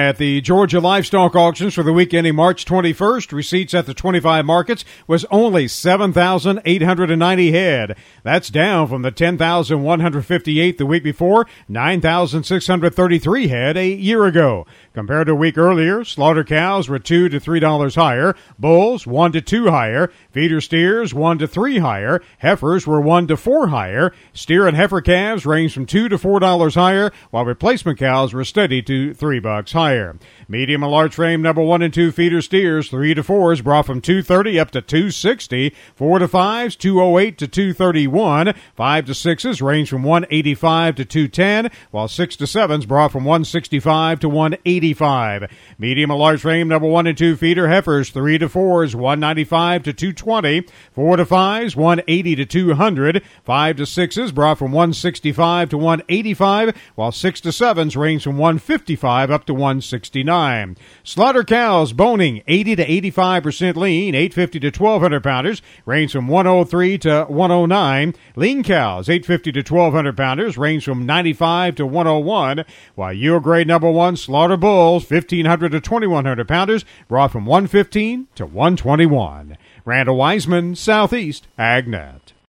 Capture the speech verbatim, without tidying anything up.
At the Georgia Livestock Auctions for the week ending March twenty-first, receipts at the twenty-five markets was only seven thousand eight hundred ninety head. That's down from the ten thousand one hundred fifty-eight the week before, nine thousand six hundred thirty-three head a year ago. Compared to a week earlier, slaughter cows were two to three dollars higher, bulls one to two higher, feeder steers one to three higher, heifers were one to four higher, steer and heifer calves ranged from two to four dollars higher, while replacement cows were steady to three bucks higher. Medium and large frame number one and two feeder steers, three to fours brought from two thirty up to two sixty, four to fives two oh eight to two thirty-one, five to sixes range from one eighty-five to two ten, while six to sevens brought from one sixty-five to one eighty-five. Medium and large frame number one and two feeder heifers, three to fours one ninety-five to two twenty, four to fives one eighty to two hundred, five to sixes brought from one sixty-five to one eighty-five, while six to sevens range from one fifty-five up to one sixty-nine. Slaughter cows boning eighty to eighty-five percent lean, eight fifty to twelve hundred pounders, range from one oh three to one oh nine. Lean cows eight fifty to twelve hundred pounders, range from ninety-five to one oh one, while yield grade number one slaughter bulls fifteen hundred to twenty-one hundred pounders, brought from one fifteen to one twenty-one. Randall Wiseman, Southeast AgNet.